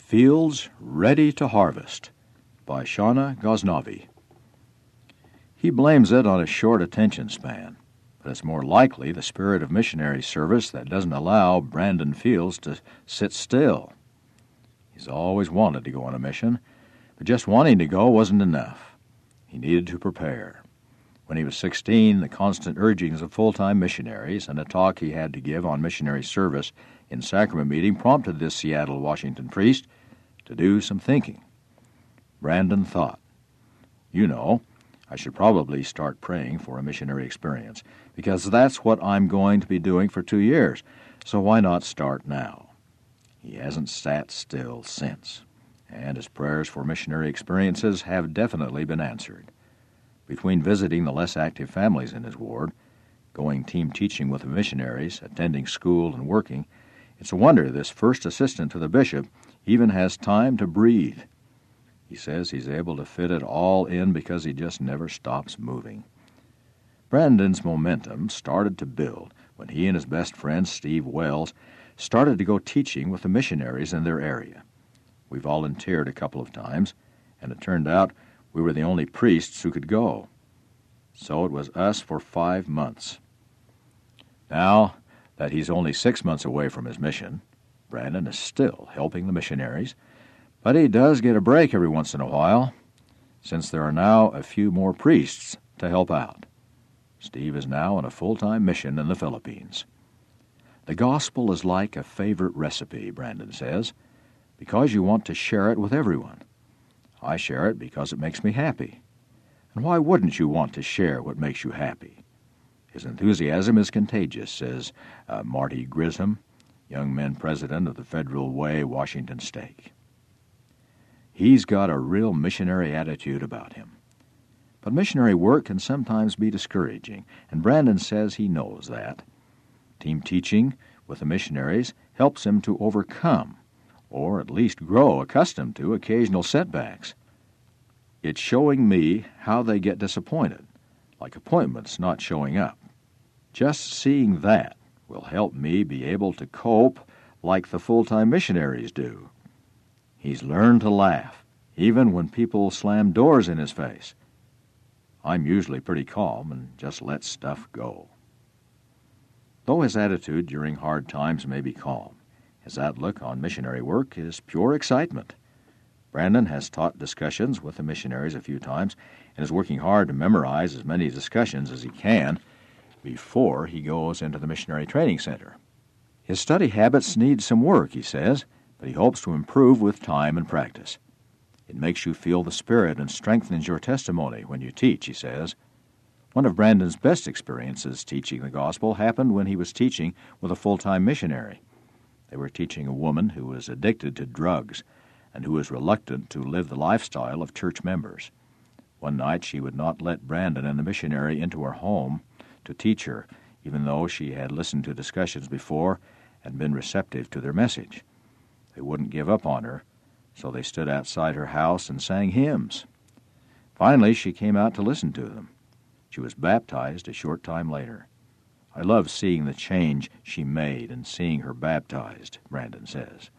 Fields Ready to Harvest by Shauna Ghaznavi. He blames it on a short attention span, but it's more likely the spirit of missionary service that doesn't allow Brandon Fields to sit still. He's always wanted to go on a mission, but just wanting to go wasn't enough. He needed to prepare. When he was 16, the constant urgings of full-time missionaries and a talk he had to give on missionary service in sacrament meeting prompted this Seattle, Washington priest to do some thinking. Brandon thought, I should probably start praying for a missionary experience, because that's what I'm going to be doing for 2 years, so why not start now? He hasn't sat still since, and his prayers for missionary experiences have definitely been answered. Between visiting the less active families in his ward, going team teaching with the missionaries, attending school, and working, it's a wonder this first assistant to the bishop even has time to breathe. He says he's able to fit it all in because he just never stops moving. Brandon's momentum started to build when he and his best friend, Steve Wells, started to go teaching with the missionaries in their area. We volunteered a couple of times, and it turned out we were the only priests who could go. So it was us for 5 months. Now that he's only 6 months away from his mission, Brandon is still helping the missionaries, but he does get a break every once in a while, since there are now a few more priests to help out. Steve is now on a full-time mission in the Philippines. The gospel is like a favorite recipe, Brandon says, because you want to share it with everyone. I share it because it makes me happy. And why wouldn't you want to share what makes you happy? His enthusiasm is contagious, says Marty Grissom, young men president of the Federal Way, Washington State. He's got a real missionary attitude about him. But missionary work can sometimes be discouraging, and Brandon says he knows that. Team teaching with the missionaries helps him to overcome, or at least grow accustomed to, occasional setbacks. It's showing me how they get disappointed, like appointments not showing up. Just seeing that will help me be able to cope like the full-time missionaries do. He's learned to laugh, even when people slam doors in his face. I'm usually pretty calm and just let stuff go. Though his attitude during hard times may be calm, his outlook on missionary work is pure excitement. Brandon has taught discussions with the missionaries a few times and is working hard to memorize as many discussions as he can before he goes into the missionary training center. His study habits need some work, he says, but he hopes to improve with time and practice. It makes you feel the Spirit and strengthens your testimony when you teach, he says. One of Brandon's best experiences teaching the gospel happened when he was teaching with a full-time missionary. They were teaching a woman who was addicted to drugs and who was reluctant to live the lifestyle of church members. One night she would not let Brandon and the missionary into her home to teach her, even though she had listened to discussions before and been receptive to their message. They wouldn't give up on her, so they stood outside her house and sang hymns. Finally, she came out to listen to them. She was baptized a short time later. I love seeing the change she made and seeing her baptized, Brandon says.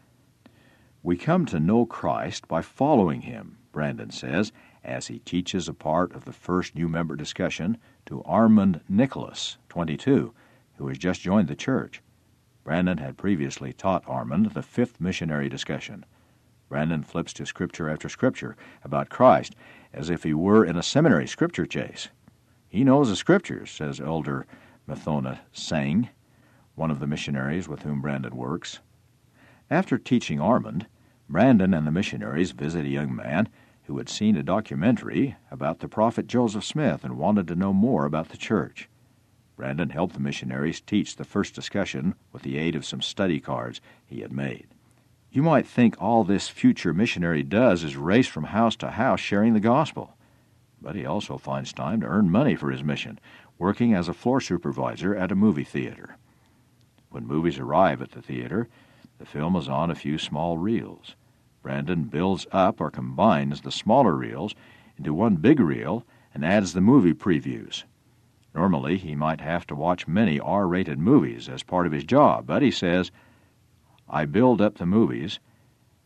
We come to know Christ by following him, Brandon says, as he teaches a part of the first new member discussion to Armand Nicholas, 22, who has just joined the church. Brandon had previously taught Armand the 5th missionary discussion. Brandon flips to scripture after scripture about Christ as if he were in a seminary scripture chase. He knows the scriptures, says Elder Mathona Singh, one of the missionaries with whom Brandon works. After teaching Armand, Brandon and the missionaries visit a young man who had seen a documentary about the prophet Joseph Smith and wanted to know more about the church. Brandon helped the missionaries teach the first discussion with the aid of some study cards he had made. You might think all this future missionary does is race from house to house sharing the gospel. But he also finds time to earn money for his mission, working as a floor supervisor at a movie theater. When movies arrive at the theater, the film is on a few small reels. Brandon builds up or combines the smaller reels into one big reel and adds the movie previews. Normally, he might have to watch many R-rated movies as part of his job, but he says, I build up the movies,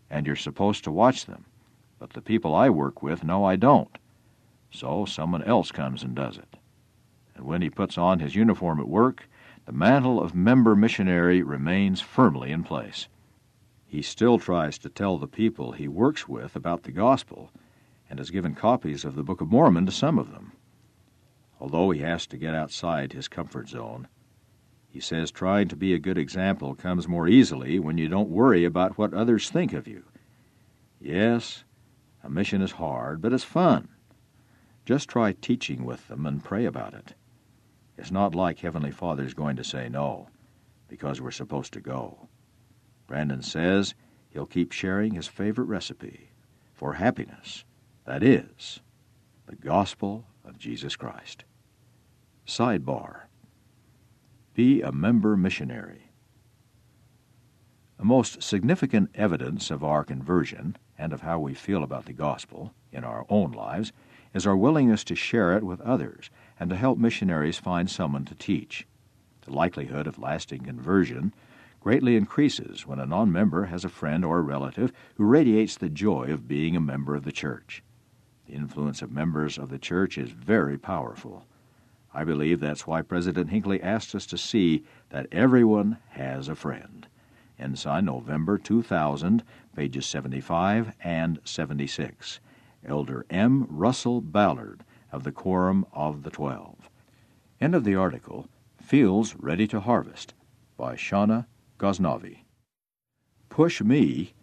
and you're supposed to watch them. But the people I work with know I don't. So someone else comes and does it. And when he puts on his uniform at work, the mantle of member missionary remains firmly in place. He still tries to tell the people he works with about the gospel and has given copies of the Book of Mormon to some of them. Although he has to get outside his comfort zone, he says trying to be a good example comes more easily when you don't worry about what others think of you. Yes, a mission is hard, but it's fun. Just try teaching with them and pray about it. It's not like Heavenly Father's going to say no, because we're supposed to go. Brandon says he'll keep sharing his favorite recipe for happiness. That is, the gospel of Jesus Christ. Sidebar: be a member missionary. The most significant evidence of our conversion and of how we feel about the gospel in our own lives is our willingness to share it with others and to help missionaries find someone to teach. The likelihood of lasting conversion greatly increases when a non-member has a friend or a relative who radiates the joy of being a member of the church. The influence of members of the church is very powerful. I believe that's why President Hinckley asked us to see that everyone has a friend. Ensign, November 2000, pages 75 and 76. Elder M. Russell Ballard of the Quorum of the 12. End of the article, Fields Ready to Harvest, by Shauna Ghaznavi. Push Me